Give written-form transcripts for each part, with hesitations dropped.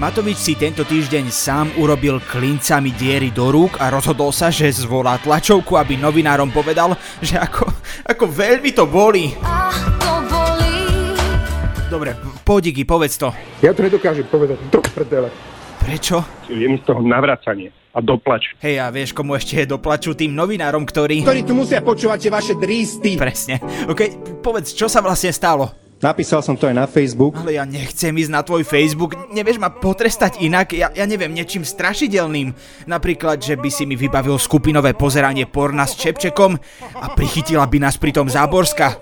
Matovič si tento týždeň sám urobil klincami diery do rúk a rozhodol sa, že zvolá tlačovku, aby novinárom povedal, že ako veľmi to boli. Dobre, poď Iggy, povedz to. Ja to nedokážem povedať, do prdele. Prečo? Viem z toho navracanie a doplač. Hej, a vieš, komu ešte je doplaču? Tým novinárom, ktorí tu musia počúvať tie vaše drísty. Presne. OK, povedz, čo sa vlastne stalo? Napísal som to aj na Facebook. Ale ja nechcem ísť na tvoj Facebook. Nevieš ma potrestať inak? Ja neviem, niečím strašidelným. Napríklad, že by si mi vybavil skupinové pozeranie porna s Čepčekom a prichytila by nás pritom Záborská.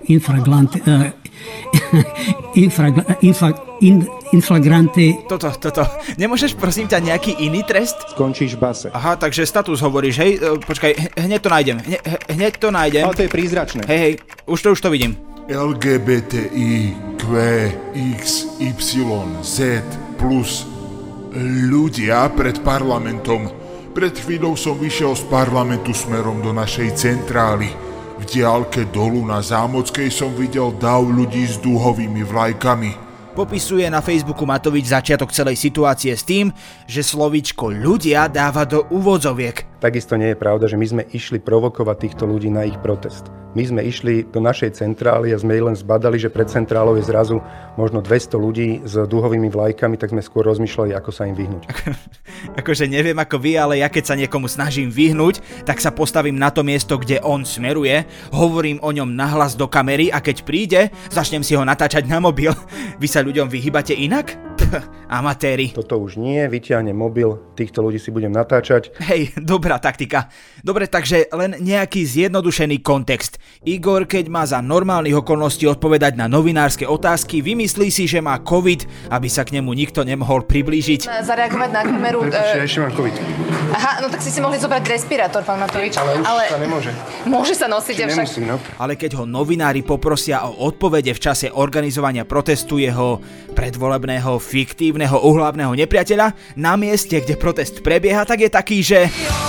Inflagrante. Toto. Nemôžeš prosím ťa nejaký iný trest? Skončíš v base. Aha, takže status hovoríš, hej? Počkaj, hneď to nájdem. Hneď to nájdem. Ale to je prízračné. Hej, už to vidím. LGBTI, Q, X, Y, Z plus ľudia pred parlamentom. Pred chvíľou som vyšiel z parlamentu smerom do našej centrály. V diaľke dolu na Zámockej som videl dav ľudí s dúhovými vlajkami. Popisuje na Facebooku Matovič začiatok celej situácie s tým, že slovíčko ľudia dáva do úvodzoviek. Takisto nie je pravda, že my sme išli provokovať týchto ľudí na ich protest. My sme išli do našej centrály a sme len zbadali, že pred centrálou je zrazu možno 200 ľudí s dúhovými vlajkami, tak sme skôr rozmýšľali, ako sa im vyhnúť. Akože neviem ako vy, ale ja keď sa niekomu snažím vyhnúť, tak sa postavím na to miesto, kde on smeruje, hovorím o ňom nahlas do kamery a keď príde, začnem si ho natáčať na mobil. Vy sa ľuďom vyhýbate inak? Amatéri. Toto už nie, vyťahnem mobil, týchto ľudí si budem natáčať. Hej, dobrá taktika. Dobre, takže len nejaký zjednodušený kontext. Igor, keď má za normálnych okolností odpovedať na novinárske otázky, vymyslí si, že má COVID, aby sa k nemu nikto nemohol priblížiť. Zareagovať na kameru. Ja ešte mám COVID. Aha, no tak si mohli zobrať respirátor, pán Matovič. Ale už sa nemôže. Môže sa nosiť, však. Nemusím, no. Ale keď ho novinári poprosia o odpovede v čase organizovania protestu jeho predvolebného fiktívneho uhlavného nepriateľa, na mieste, kde protest prebieha, tak je taký, že...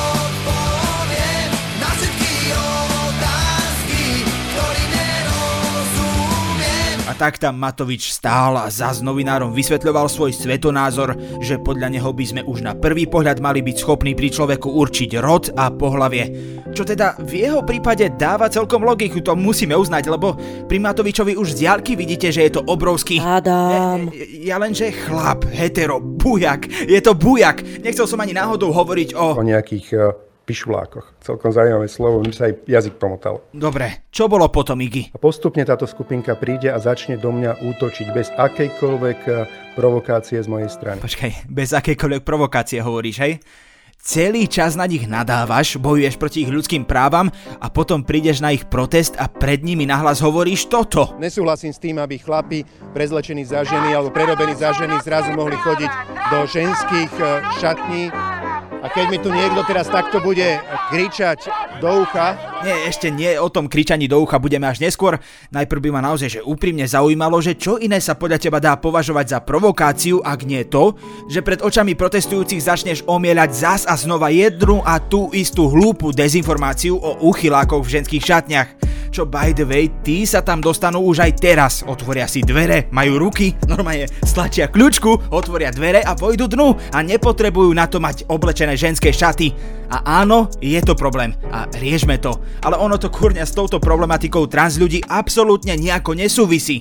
A tak tam Matovič stál a zas novinárom vysvetľoval svoj svetonázor, že podľa neho by sme už na prvý pohľad mali byť schopní pri človeku určiť rod a pohlavie. Čo teda v jeho prípade dáva celkom logiku, to musíme uznať, lebo pri Matovičovi už z diaľky vidíte, že je to obrovský... Adam. Ja lenže chlap, hetero, bujak, je to bujak. Nechcel som ani náhodou hovoriť o nejakých pišulákoch. Celkom zaujímavé slovo, mi sa aj jazyk pomotal. Dobre, čo bolo potom, Iggy? A postupne táto skupinka príde a začne do mňa útočiť bez akejkoľvek provokácie z mojej strany. Počkaj, bez akejkoľvek provokácie hovoríš, hej? Celý čas na nich nadávaš, bojuješ proti ich ľudským právam a potom prídeš na ich protest a pred nimi nahlas hovoríš toto. Nesúhlasím s tým, aby chlapi prezlečení za ženy alebo prerobení za ženy zrazu mohli chodiť do ženských šatní. A keď mi tu niekto teraz takto bude kričať do ucha... Nie, ešte nie, o tom kričaní do ucha budeme až neskôr. Najprv by ma naozaj že úprimne zaujímalo, že čo iné sa podľa teba dá považovať za provokáciu, ak nie to, že pred očami protestujúcich začneš omieľať zas a znova jednu a tú istú hlúpu dezinformáciu o uchylákoch v ženských šatniach. Čo by the way, tí sa tam dostanú už aj teraz. Otvoria si dvere, majú ruky, normálne stlačia kľúčku, otvoria dvere a vojdu dnu a nepotrebujú na to mať oblečené ženské šaty. A áno, je to problém a riešme to. Ale ono to kurňa s touto problematikou trans ľudí absolútne nejako nesúvisí.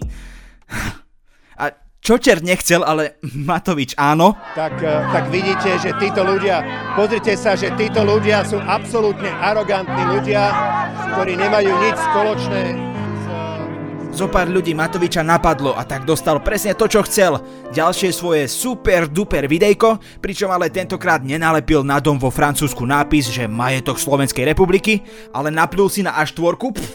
A čo čert nechcel, ale Matovič áno. Tak vidíte, že títo ľudia, pozrite sa, že títo ľudia sú absolútne arogantní ľudia, ktorí nemajú nič spoločné. Zopár ľudí Matoviča napadlo a tak dostal presne to, čo chcel. Ďalšie svoje super duper videjko, pričom ale tentokrát nenalepil na dom vo Francúzsku nápis, že majetok Slovenskej republiky, ale naplul si na A4,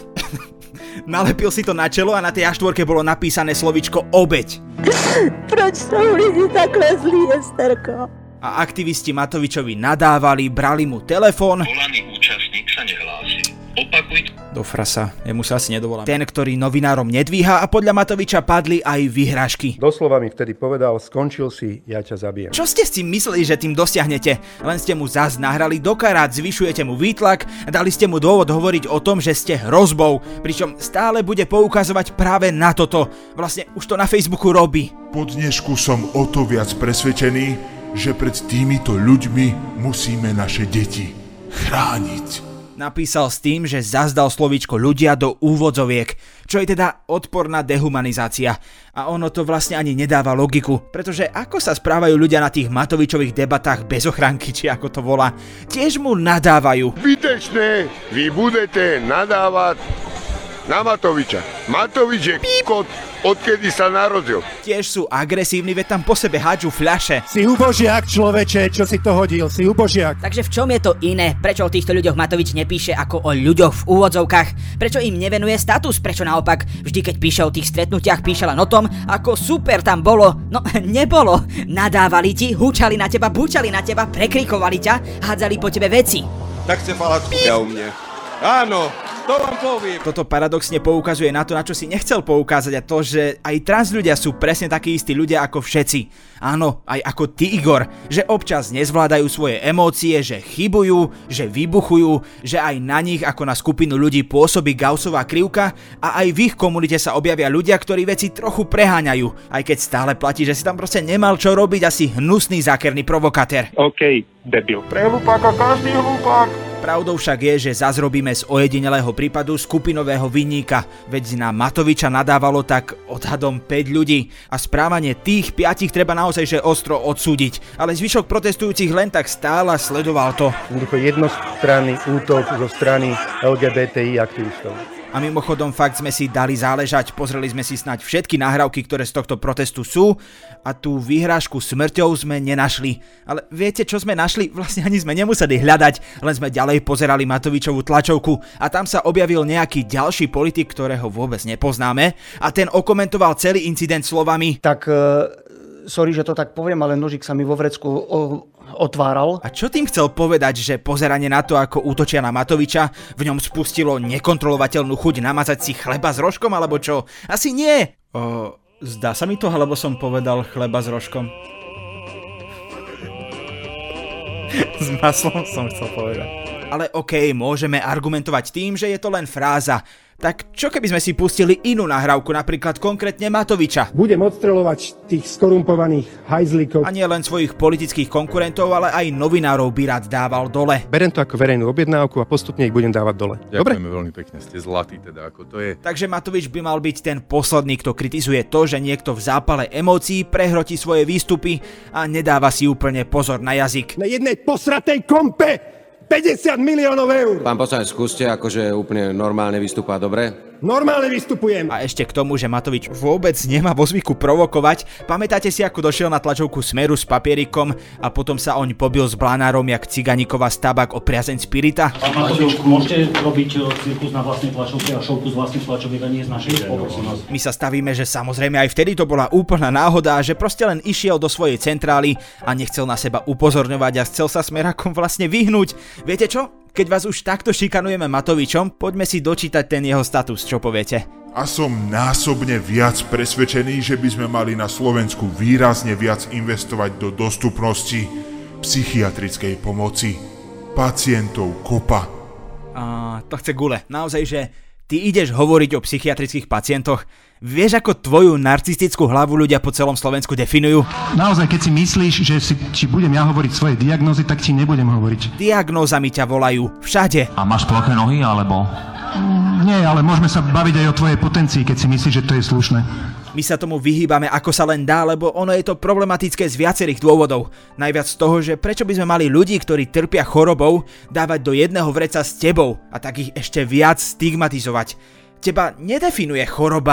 nalepil si to na čelo a na tej A4 bolo napísané slovičko obeť. Proč sú lidi takhle zlí, Esterko? A aktivisti Matovičovi nadávali, brali mu telefón. Volaný účastník sa nehlási. Opakujte. Do frasa, jemu sa asi nedovolám. Ten, ktorý novinárom nedvíha a podľa Matoviča padli aj vyhrážky. Doslova mi vtedy povedal, skončil si, ja ťa zabijem. Čo ste si mysleli, že tým dosiahnete? Len ste mu zás nahrali do karát, zvyšujete mu výtlak, dali ste mu dôvod hovoriť o tom, že ste hrozbou, pričom stále bude poukazovať práve na toto. Vlastne už to na Facebooku robí. Po dnešku som o to viac presvedčený, že pred týmito ľuďmi musíme naše deti chrániť. Napísal s tým, že zazdal slovíčko ľudia do úvodzoviek, čo je teda odporná dehumanizácia. A ono to vlastne ani nedáva logiku, pretože ako sa správajú ľudia na tých Matovičových debatách bez ochránky, či ako to volá, tiež mu nadávajú. Zbytečné, vy budete nadávať na Matoviča. Matovič je kot, odkedy sa narodil. Tiež sú agresívni, veď tam po sebe hádžu fľaše. Si ubožiak, človeče, čo si to hodil, si ubožiak. Takže v čom je to iné? Prečo o týchto ľuďoch Matovič nepíše ako o ľuďoch v úvodzovkách? Prečo im nevenuje status? Prečo naopak vždy, keď píše o tých stretnutiach, píše len o tom, ako super tam bolo? No, nebolo. Nadávali ti, húčali na teba, búčali na teba, prekrikovali ťa, hádzali po tebe veci. Tak chce falať u mne. Áno. To vám poviem. Toto paradoxne poukazuje na to, na čo si nechcel poukázať, a to, že aj trans ľudia sú presne takí istí ľudia ako všetci. Áno, aj ako ty, Igor, že občas nezvládajú svoje emócie, že chybujú, že vybuchujú, že aj na nich ako na skupinu ľudí pôsobí Gaussová krivka a aj v ich komunite sa objavia ľudia, ktorí veci trochu preháňajú, aj keď stále platí, že si tam proste nemal čo robiť, asi hnusný zákerný provokatér. OK, debil. Pre hlupáka každý hlupák. Pravdou však je, že zas robíme z ojedinelého prípadu skupinového vinníka, veď na Matoviča nadávalo tak odhadom 5 ľudí a správanie tých 5 treba naozaj že ostro odsúdiť, ale zvyšok protestujúcich len tak stál a sledoval to. Jednoducho jednostranný útok zo strany LGBTI aktivistov. A mimochodom fakt sme si dali záležať, pozreli sme si snáď všetky nahrávky, ktoré z tohto protestu sú a tú vyhrážku smrťou sme nenašli. Ale viete, čo sme našli? Vlastne ani sme nemuseli hľadať, len sme ďalej pozerali Matovičovú tlačovku a tam sa objavil nejaký ďalší politik, ktorého vôbec nepoznáme a ten okomentoval celý incident slovami: Tak, sorry, že to tak poviem, ale nožík sa mi vo vrecku otváral. A čo tým chcel povedať, že pozeranie na to, ako útočia na Matoviča, v ňom spustilo nekontrolovateľnú chuť namazať si chleba s rožkom, alebo čo? Asi nie! Zdá sa mi to, alebo som povedal chleba s rožkom? S maslom som chcel povedať. Ale okej, môžeme argumentovať tým, že je to len fráza. Tak čo keby sme si pustili inú nahrávku, napríklad konkrétne Matoviča? Budem odstreľovať tých skorumpovaných hajzlíkov. A nie len svojich politických konkurentov, ale aj novinárov by rád dával dole. Beriem to ako verejnú objednávku a postupne ich budem dávať dole. Ďakujeme veľmi pekne, ste zlatí teda, ako to je. Takže Matovič by mal byť ten posledný, kto kritizuje to, že niekto v zápale emócií prehrotí svoje výstupy a nedáva si úplne pozor na jazyk. Na jednej posratej kompe 50 miliónov eur. Pán poslanec, skúste akože úplne normálne vystúpať, dobre? Normálne vystupujem. A ešte k tomu, že Matovič vôbec nemá vo zvyku provokovať. Pamätáte si, ako došiel na tlačovku Smeru s papierikom a potom sa oň pobil s Blanárom jak Ciganíková s Tabak o priazeň Spirita? Pán Matovič, môžete robiť cirkus na vlastnej tlačovke a šovku z vlastných tlačoviek a nie z našej? My sa stavíme, že samozrejme aj vtedy to bola úplná náhoda, že proste len išiel do svojej centrály a nechcel na seba upozorňovať a chcel sa Smerákom vlastne vyhnúť. Viete čo? Keď vás už takto šikanujeme Matovičom, poďme si dočítať ten jeho status, čo poviete? A som násobne viac presvedčený, že by sme mali na Slovensku výrazne viac investovať do dostupnosti psychiatrickej pomoci pacientov kopa. To chce gule. Naozaj, že ty ideš hovoriť o psychiatrických pacientoch. Vieš, ako tvoju narcistickú hlavu ľudia po celom Slovensku definujú? Naozaj, keď si myslíš, že či budem ja hovoriť svoje diagnózy, tak ti nebudem hovoriť. Diagnózami ťa volajú. Všade. A máš ploché nohy, alebo? Nie, ale môžeme sa baviť aj o tvojej potencii, keď si myslíš, že to je slušné. My sa tomu vyhýbame ako sa len dá, lebo ono je to problematické z viacerých dôvodov. Najviac z toho, že prečo by sme mali ľudí, ktorí trpia chorobou, dávať do jedného vreca s tebou a tak ich ešte viac stigmatizovať. Teba nedefinuje choroba,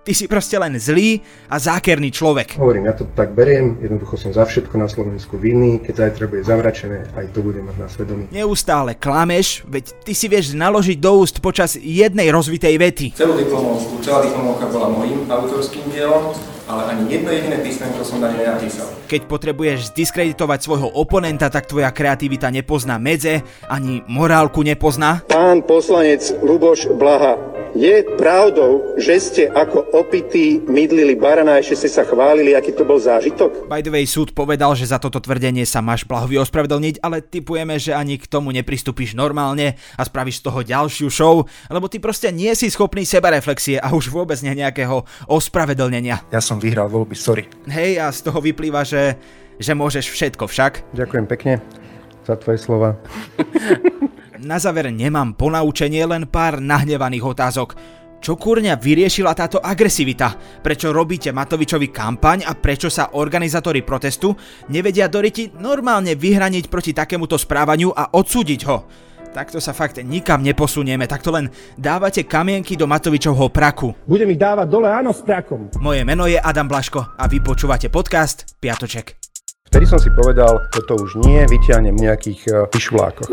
Ty si proste len zlý a zákerný človek. Hovorím, ja to tak beriem, jednoducho som za všetko na Slovensku vinný, keď zajtra bude zavračené, aj to budem mať na svedomí. Neustále klameš, veď ty si vieš naložiť do úst počas jednej rozvitej vety. Celá diplomovka bola mojím autorským dielom, ale ani jedno jediné písmenko som na nej nenapísal. Keď potrebuješ zdiskreditovať svojho oponenta, tak tvoja kreativita nepozná medze, ani morálku nepozná. Pán poslanec Ľuboš Blaha, je pravdou, že ste ako opití mydlili barana a ešte ste sa chválili, aký to bol zážitok? By the way, súd povedal, že za toto tvrdenie sa máš Blahovi ospravedlniť, ale tipujeme, že ani k tomu nepristúpiš normálne a spravíš z toho ďalšiu show, lebo ty proste nie si schopný sebareflexie a už vôbec nie nejakého ospravedlnenia. Ja som vyhral voľby, sorry. Hej, a z toho vyplýva, že môžeš všetko však. Ďakujem pekne za tvoje slova. Na záver nemám ponaučenie, len pár nahnevaných otázok. Čo kurňa vyriešila táto agresivita? Prečo robíte Matovičovi kampaň a prečo sa organizátori protestu nevedia do ryti normálne vyhraniť proti takémuto správaniu a odsúdiť ho? Takto sa fakt nikam neposunieme, takto len dávate kamienky do Matovičovho praku. Budem ich dávať dole, áno, s prakom. Moje meno je Adam Blaško a vy počúvate podcast Piatoček. Vtedy som si povedal, toto už nie, vyťahnem v nejakých pišulákoch.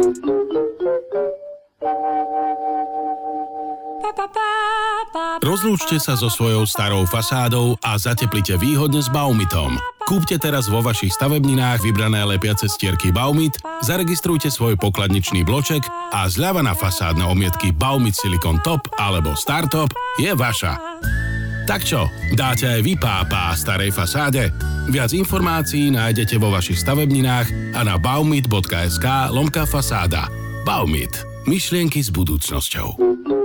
Rozlúčte sa so svojou starou fasádou a zateplite výhodne s Baumitom. Kúpte teraz vo vašich stavebninách vybrané lepiace stierky Baumit, zaregistrujte svoj pokladničný bloček a zľava na fasádne omietky Baumit Silicon Top alebo Startop je vaša. Tak čo, dáte aj vy pápa starej fasáde? Viac informácií nájdete vo vašich stavebninách a na baumit.sk/fasáda. Baumit. Myšlienky s budúcnosťou.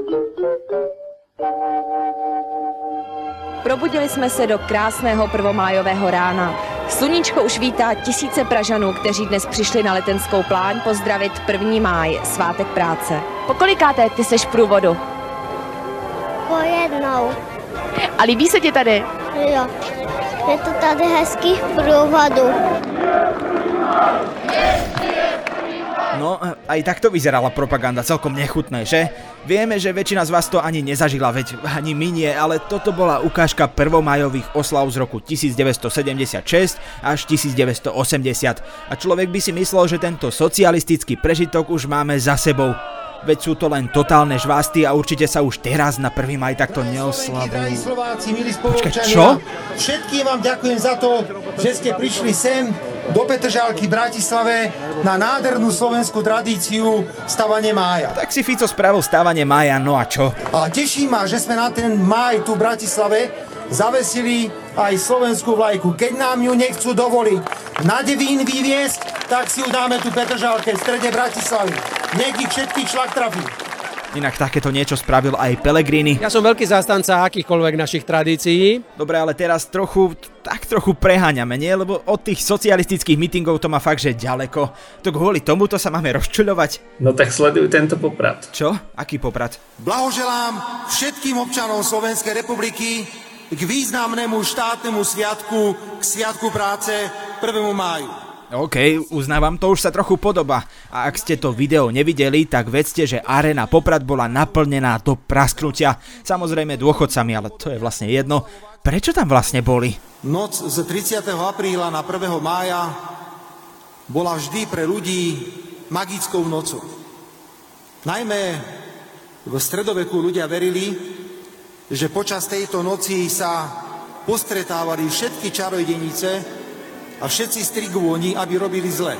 Probudili jsme se do krásného prvomájového rána. Sluníčko už vítá tisíce Pražanů, kteří dnes přišli na Letenskou pláň pozdravit 1. máj, svátek práce. Po kolikáté ty seš v průvodu? Po jednou. A líbí se ti tady? Jo, je to tady hezký v průvodu. No, aj takto vyzerala propaganda, celkom nechutné, že? Vieme, že väčšina z vás to ani nezažila, veď ani my nie, ale toto bola ukážka prvomájových oslav z roku 1976 až 1980 a človek by si myslel, že tento socialistický prežitok už máme za sebou. Veď sú to len totálne žvásty a určite sa už teraz na 1. maj takto neoslavujú. Počkaj, čo? Všetkým vám ďakujem za to, že ste prišli sem do Petržalky v Bratislave na nádhernú slovenskú tradíciu stavanie mája. Tak si Fico spravil stavanie mája, no a čo? A teší ma, že sme na ten máj tu v Bratislave zavesili aj slovenskú vlajku. Keď nám ju nechcú dovoliť na Devín vyviesť, tak si ju dáme tu v Petržalke v strede Bratislavy. Nech ich všetkých šlak trafí. Inak takéto niečo spravil aj Pellegrini. Ja som veľký zástanca akýchkoľvek našich tradícií. Dobre, ale teraz trochu preháňame, nie? Lebo od tých socialistických mítingov to má fakt, že ďaleko. To kvôli tomuto sa máme rozčuľovať. No tak sleduj tento poprat. Čo? Aký poprat? Blahoželám všetkým občanom Slovenskej republiky k významnému štátnemu sviatku, k sviatku práce 1. máju. OK, uznávam, to už sa trochu podobá. A ak ste to video nevideli, tak vedzte, že aréna Poprad bola naplnená do prasknutia. Samozrejme dôchodcami, ale to je vlastne jedno. Prečo tam vlastne boli? Noc z 30. apríla na 1. mája bola vždy pre ľudí magickou nocou. Najmä v stredoveku ľudia verili, že počas tejto noci sa postretávali všetky čarodejnice a všetci strigúni, aby robili zle.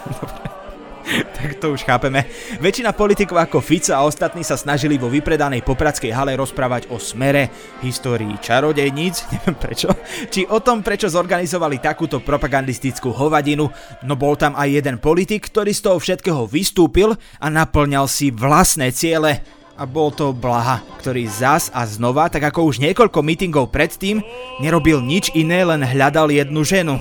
Tak to už chápeme. Väčšina politikov ako Fico a ostatní sa snažili vo vypredanej popradskej hale rozprávať o smere, histórii čarodejníc, neviem prečo, či o tom, prečo zorganizovali takúto propagandistickú hovadinu, no bol tam aj jeden politik, ktorý z toho všetkého vystúpil a naplňal si vlastné ciele. A bol to Blaha, ktorý zas a znova, tak ako už niekoľko mítingov predtým, nerobil nič iné, len hľadal jednu ženu.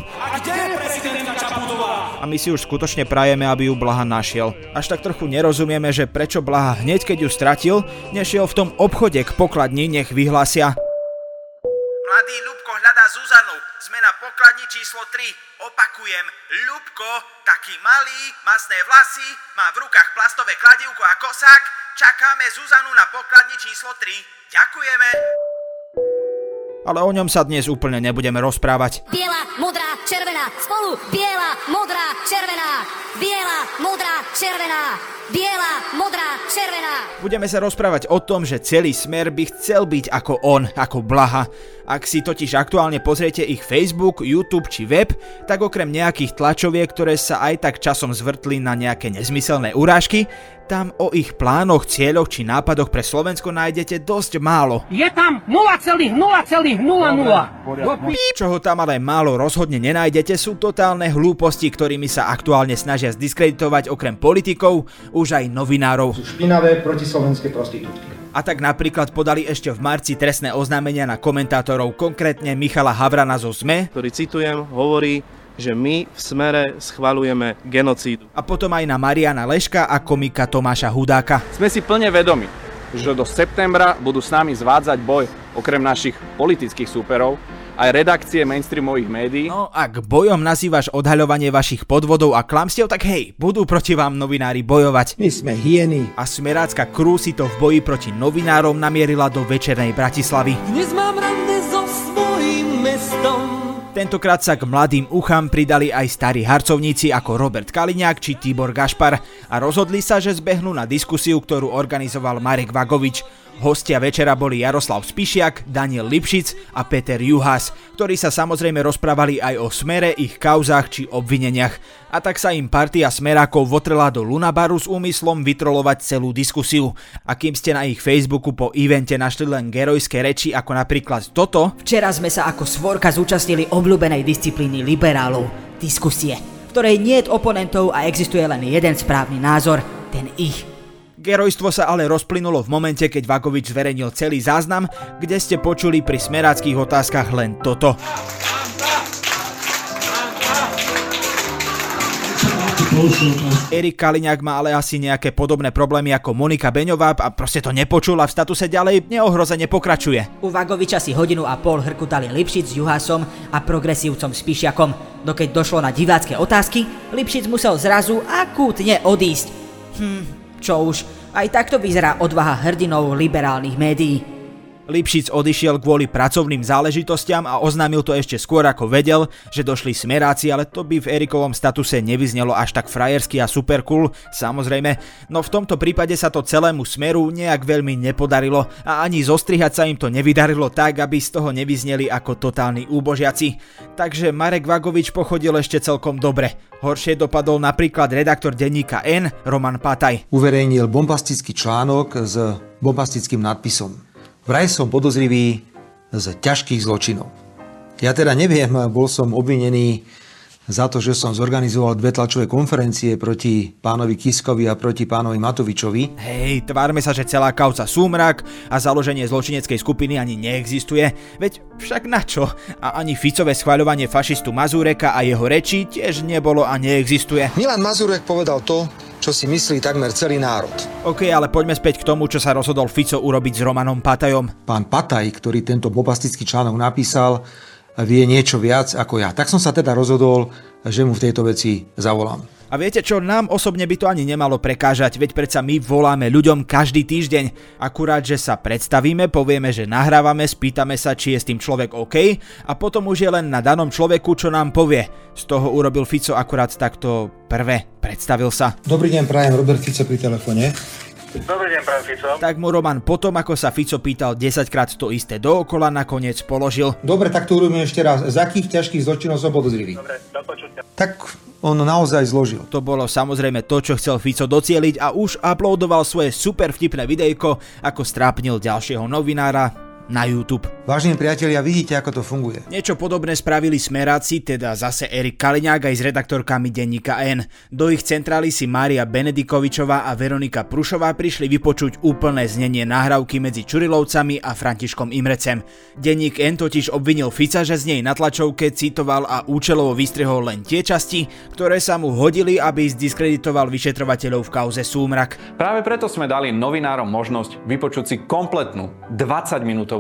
A my si už skutočne prajeme, aby ju Blaha našiel. Až tak trochu nerozumieme, že prečo Blaha hneď keď ju stratil, nešiel v tom obchode k pokladni, nech vyhlásia: Mladý Ľubko hľadá Zuzanu, sme na pokladni číslo 3. Opakujem, Ľubko, taký malý, masné vlasy, má v rukách plastové kladivko a kosák. Čakáme Zuzanu na pokladni číslo 3. Ďakujeme. Ale o ňom sa dnes úplne nebudeme rozprávať. Biela, modrá, červená, spolu! Biela, modrá, červená! Biela, modrá, červená! Biela, modrá, červená! Budeme sa rozprávať o tom, že celý Smer by chcel byť ako on, ako Blaha. Ak si totiž aktuálne pozriete ich Facebook, YouTube či web, tak okrem nejakých tlačoviek, ktoré sa aj tak časom zvrtli na nejaké nezmyselné urážky, tam o ich plánoch, cieľoch či nápadoch pre Slovensko nájdete dosť málo. Je tam 0,0,00. Čoho tam ale málo rozhodne nenájdete, sú totálne hlúposti, ktorými sa aktuálne snažia zdiskreditovať okrem politikov už aj novinárov. Sú špinavé protislovenské prostitútky. A tak napríklad podali ešte v marci trestné oznámenia na komentátorov, konkrétne Michala Havrana zo SME, ktorý, citujem, hovorí, že my v Smere schvaľujeme genocídu. A potom aj na Mariana Leška a komika Tomáša Hudáka. Sme si plne vedomi, že do septembra budú s nami zvádzať boj okrem našich politických súperov aj redakcie mainstreamových médií. No ak bojom nazývaš odhaľovanie vašich podvodov a klamstiev, tak hej, budú proti vám novinári bojovať. My sme hyeny. A smerácka crew si to v boji proti novinárom namierila do večernej Bratislavy. Dnes mám rande so svojím mestom. Tentokrát sa k mladým uchám pridali aj starí harcovníci ako Robert Kaliňák či Tibor Gašpar a rozhodli sa, že zbehnú na diskusiu, ktorú organizoval Marek Vagovič. Hostia večera boli Jaroslav Spišiak, Daniel Lipšic a Peter Juhás, ktorí sa samozrejme rozprávali aj o Smere, ich kauzách či obvineniach. A tak sa im partia smerákov votrela do Lunabaru s úmyslom vytrolovať celú diskusiu. A kým ste na ich Facebooku po evente našli len gerojské reči ako napríklad toto: Včera sme sa ako svorka zúčastnili obľúbenej disciplíny liberálov, diskusie, v ktorej niet oponentov a existuje len jeden správny názor, ten ich. Gerojstvo sa ale rozplynulo v momente, keď Vagovič zverejnil celý záznam, kde ste počuli pri smeráckých otázkach len toto. Erik Kaliňák má ale asi nejaké podobné problémy ako Monika Beňová a proste to nepočul a v statuse ďalej neohrozene pokračuje. U Vagoviča si 1,5 hodiny hrkutali Lipšic s Juhásom a progresívcom Spišiakom. No keď došlo na divácké otázky, Lipšic musel zrazu akútne odísť. Čo už, aj takto vyzerá odvaha hrdinov liberálnych médií. Lipšic odišiel kvôli pracovným záležitostiam a oznámil to ešte skôr ako vedel, že došli smeráci, ale to by v Erikovom statuse nevyznelo až tak frajersky a super cool, samozrejme. No v tomto prípade sa to celému Smeru nejak veľmi nepodarilo a ani zostrihať sa im to nevydarilo tak, aby z toho nevyzneli ako totálni úbožiaci. Takže Marek Vagovič pochodil ešte celkom dobre. Horšie dopadol napríklad redaktor denníka N, Roman Pataj. Uverejnil bombastický článok s bombastickým nadpisom. Vraj som podozrivý z ťažkých zločinov. Ja teda neviem, bol som obvinený za to, že som zorganizoval 2 tlačové konferencie proti pánovi Kiskovi a proti pánovi Matovičovi. Hej, tvárme sa, že celá kauza súmrak a založenie zločineckej skupiny ani neexistuje. Veď však na čo? A ani Ficové schvaľovanie fašistu Mazureka a jeho reči tiež nebolo a neexistuje. Milan Mazurek povedal to, čo si myslí takmer celý národ. OK, ale poďme späť k tomu, čo sa rozhodol Fico urobiť s Romanom Patajom. Pán Pataj, ktorý tento bombastický článok napísal, vie niečo viac ako ja. Tak som sa teda rozhodol, že mu v tejto veci zavolám. A viete čo, nám osobne by to ani nemalo prekážať, veď predsa my voláme ľuďom každý týždeň. Akurát, že sa predstavíme, povieme, že nahrávame, spýtame sa, či je s tým človek OK a potom už je len na danom človeku, čo nám povie. Z toho urobil Fico akurát takto prvé, predstavil sa. Dobrý deň, prajem, Robert Fico pri telefóne. Dobrý deň, pán Fico. Tak mu Roman potom, ako sa Fico pýtal 10-krát to isté dookola, nakoniec položil. Dobre, tak to urobíme ešte raz. Z akých ťažkých zločinov som podozrivý? Dobre, do počutia. Tak on naozaj zložil. To bolo samozrejme to, čo chcel Fico docieliť a už uploadoval svoje super vtipné videjko, ako strápnil ďalšieho novinára na YouTube. Vážení priatelia, vidíte, ako to funguje. Niečo podobné spravili smeráci, teda zase Erik Kaliňák aj s redaktorkami denníka N. Do ich centrály si Mária Benedikovičová a Veronika Prušová prišli vypočuť úplné znenie nahrávky medzi Čurilovcami a Františkom Imrecem. Denník N totiž obvinil Fica, že z nej na tlačovke citoval a účelovo vystrihol len tie časti, ktoré sa mu hodili, aby zdiskreditoval vyšetrovateľov v kauze Súmrak. Práve preto sme dali novinárom možnosť vypočuť si kompletnú 20-minútovú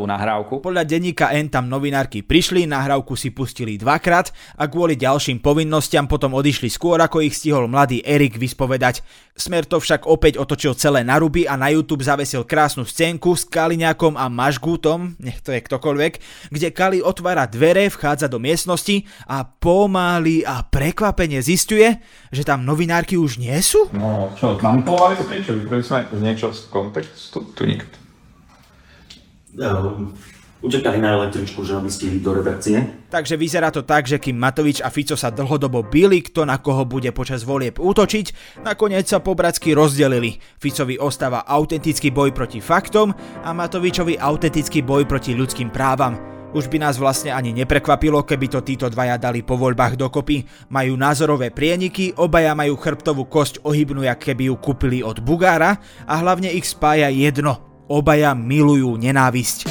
hotovú nahrávku. Podľa denníka N tam novinárky prišli, nahrávku si pustili dvakrát a kvôli ďalším povinnostiam potom odišli skôr, ako ich stihol mladý Erik vyspovedať. Smer to však opäť otočil celé na ruby a na YouTube zavesil krásnu scénku s Kaliňákom a Mažgútom, nech to je ktokoľvek, kde Kali otvára dvere, vchádza do miestnosti a pomaly a prekvapene zisťuje, že tam novinárky už nie sú? No čo, manipulovali to niečo? Vybrali sme niečo z kontextu? Tu nikto. Utekali na električku, že aby stihli do redakcie. Takže vyzerá to tak, že kým Matovič a Fico sa dlhodobo bili, kto na koho bude počas volieb útočiť, nakoniec sa po bratsky rozdelili. Ficovi ostáva autentický boj proti faktom a Matovičovi autentický boj proti ľudským právam. Už by nás vlastne ani neprekvapilo, keby to títo dvaja dali po voľbách dokopy. Majú názorové prieniky, obaja majú chrbtovú kosť ohybnú, jak keby ju kúpili od Bugára a hlavne ich spája jedno. Obaja milujú nenávisť.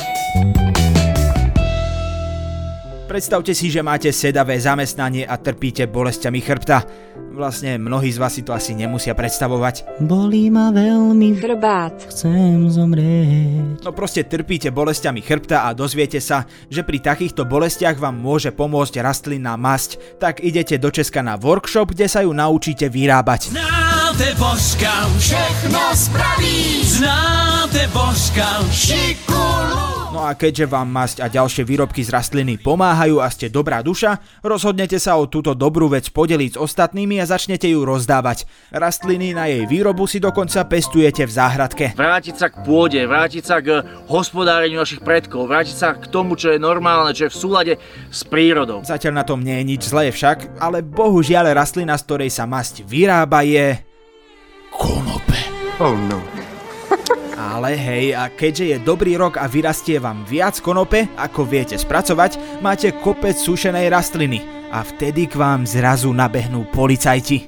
Predstavte si, že máte sedavé zamestnanie a trpíte bolesťami chrbta. Vlastne mnohí z vás si to asi nemusia predstavovať. Bolí ma veľmi chrbát, chcem zomrieť. No proste trpíte bolesťami chrbta a dozviete sa, že pri takýchto bolestiach vám môže pomôcť rastlinná masť. Tak idete do Česka na workshop, kde sa ju naučíte vyrábať. Znáte Božka, všechno spraví. Znáte Božka, šikulu. No a keďže vám masť a ďalšie výrobky z rastliny pomáhajú a ste dobrá duša, rozhodnete sa o túto dobrú vec podeliť s ostatnými a začnete ju rozdávať. Rastliny na jej výrobu si dokonca pestujete v záhradke. Vrátiť sa k pôde, vrátiť sa k hospodáreniu našich predkov, vrátiť sa k tomu, čo je normálne, čo je v súlade s prírodou. Zatiaľ na tom nie je nič zlé však, ale bohužiaľ rastlina, z ktorej sa masť vyrába, je konope. Oh no. Ale hej, a keďže je dobrý rok a vyrastie vám viac konope, ako viete spracovať, máte kopec sušenej rastliny a vtedy k vám zrazu nabehnú policajti.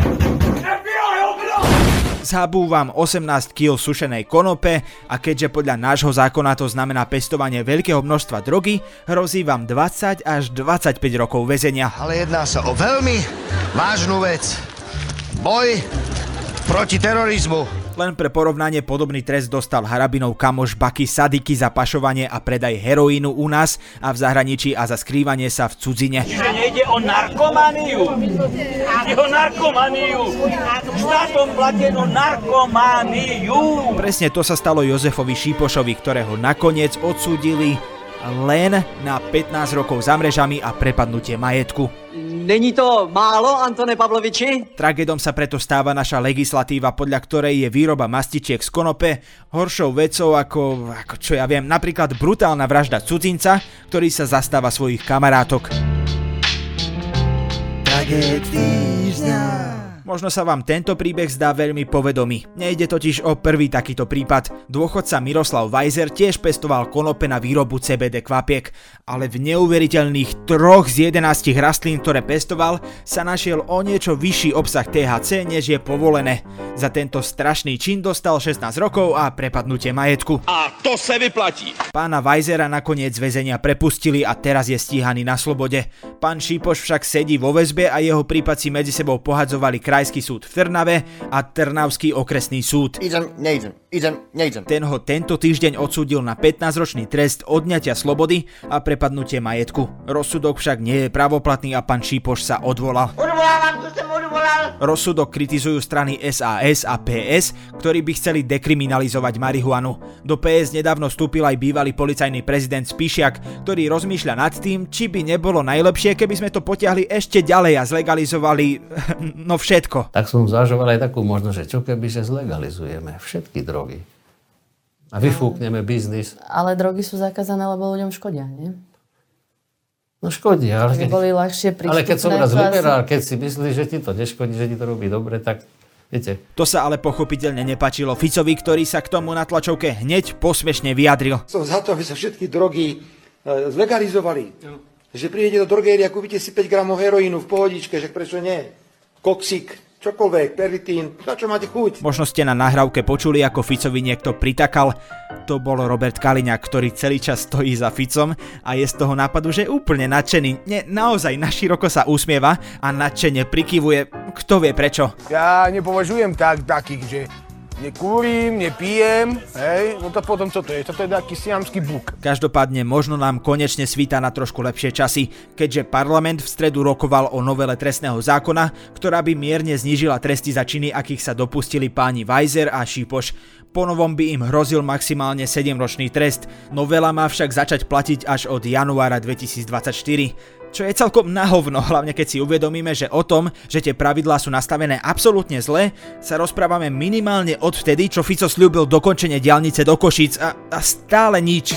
Zhabú vám 18 kg sušenej konope a keďže podľa nášho zákona to znamená pestovanie veľkého množstva drogy, hrozí vám 20 až 25 rokov väzenia. Ale jedná sa o veľmi vážnu vec. Boj proti terorizmu. Len pre porovnanie podobný trest dostal Harabinov kamoš Baki Sadiky za pašovanie a predaj heroínu u nás a v zahraničí a za skrývanie sa v cudzine. Čiže nejde o narkomaniu. Ide o narkomaniu. Štátom platenú narkomániu. Presne to sa stalo Jozefovi Šipošovi, ktorého nakoniec odsúdili len na 15 rokov za mrežami a prepadnutie majetku. Není to málo, Antone Pavloviči? Tragédom sa preto stáva naša legislatíva, podľa ktorej je výroba mastičiek z konope horšou vecou ako čo ja viem, napríklad brutálna vražda cudzinca, ktorý sa zastáva svojich kamarátok. Tragéd týždňa. Možno sa vám tento príbeh zdá veľmi povedomý. Nejde totiž o prvý takýto prípad. Dôchodca Miroslav Weiser tiež pestoval konope na výrobu CBD kvapiek, ale v neuveriteľných 3 z 11 rastlín, ktoré pestoval, sa našiel o niečo vyšší obsah THC, než je povolené. Za tento strašný čin dostal 16 rokov a prepadnutie majetku. A to sa vyplatí. Pána Weisera nakoniec z väzenia prepustili a teraz je stíhaný na slobode. Pán Šipoš však sedí vo väzbe a jeho prípad si medzi sebou pohadzovali Krajský súd v Trnave a Trnavský okresný súd. Nejdem. Ten ho tento týždeň odsúdil na 15-ročný trest odňatia slobody a prepadnutie majetku. Rozsudok však nie je pravoplatný a pán Šipoš sa odvolal. Rozsudok kritizujú strany SAS a PS, ktorí by chceli dekriminalizovať marihuanu. Do PS nedávno vstúpil aj bývalý policajný prezident Spišiak, ktorý rozmýšľa nad tým, či by nebolo najlepšie, keby sme to potiahli ešte ďalej a zlegalizovali no všetko. Tak som zvažoval aj takú možnosť, že čo keby že zlegalizujeme všetky drogy a vyfúkneme biznis. Ale drogy sú zakázané, lebo ľuďom škodia, nie? No škodia, ale keď som raz liberál, keď si myslíš, že ti to neškodí, že ti to robí dobre, tak viete. To sa ale pochopiteľne nepáčilo Ficovi, ktorý sa k tomu na tlačovke hneď posmešne vyjadril. Som za to, aby sa všetky drogy zlegalizovali. Že prídete do drogérie a kúpite si 5 gramov heroínu v pohodičke, že prečo nie? Koksík, čokoľvek, pervitín, na čo máte chuť? Možno ste na nahrávke počuli, ako Ficovi niekto pritakal. To bol Robert Kaliňák, ktorý celý čas stojí za Ficom a je z toho nápadu, že úplne nadšený. Nie, naozaj naširoko sa usmieva a nadšene prikyvuje. Kto vie prečo? Ja nepovažujem takých, že nekúrim, nepijem, hej, no to potom čo to je? Toto je taký siamský buk. Každopádne možno nám konečne svíta na trošku lepšie časy, keďže parlament v stredu rokoval o novele trestného zákona, ktorá by mierne znížila tresty za činy, akých sa dopustili páni Weiser a Šipoš. Ponovom by im hrozil maximálne 7-ročný trest, novela má však začať platiť až od januára 2024. Čo je celkom na hovno, hlavne keď si uvedomíme, že o tom, že tie pravidlá sú nastavené absolútne zle, sa rozprávame minimálne odvtedy, čo Fico sľúbil dokončenie diaľnice do Košíc a stále nič.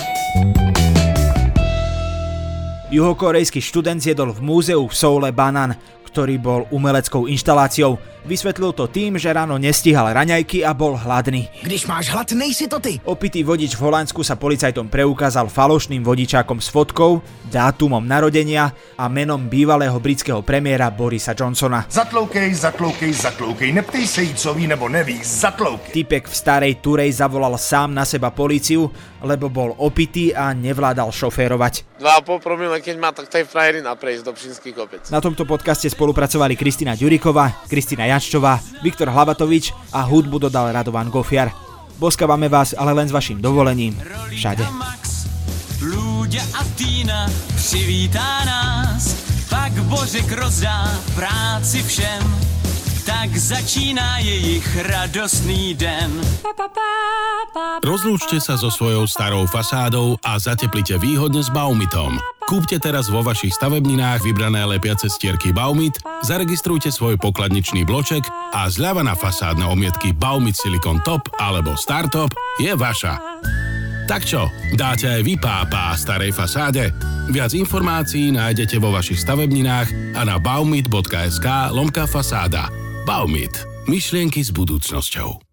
Juhokorejský študent zjedol v múzeu v Soule banán, ktorý bol umeleckou inštaláciou. Vysvetlil to tým, že ráno nestíhal raňajky a bol hladný. Když máš hlad, nejsi to ty. Opitý vodič v Holandsku sa policajtom preukázal falošným vodičákom s fotkou, dátumom narodenia a menom bývalého britského premiéra Borisa Johnsona. Zatloukej, neptej se jí, co ví nebo neví, zatloukej. Typek v starej Turej zavolal sám na seba políciu, lebo bol opitý a nevládal šoférovať. 2,5 promile, keď má, tak tej frajerina prejsť do Pšinský kopec. Na tomto podcaste spolupracovali Kristina Ďuriková, Kristina Jančová, Viktor Hlavatovič a hudbu dodal Radovan Gofiar. Boskávame vás, ale len s vaším dovolením. Všade. Lúďa a Týna přivítá nás, pak Bořek rozdá práci všem, tak začíná jejich radostný den. Rozlúčte sa so svojou starou fasádou a zateplite výhodne s Baumitom. Kúpte teraz vo vašich stavebninách vybrané lepiace stierky Baumit, zaregistrujte svoj pokladničný bloček a zľava na fasádne omietky Baumit Silicon Top alebo Startop je vaša. Tak čo, dáte aj vy pápa starej fasáde? Viac informácií nájdete vo vašich stavebninách a na baumit.sk/fasáda. Baumit. Myšlienky s budúcnosťou.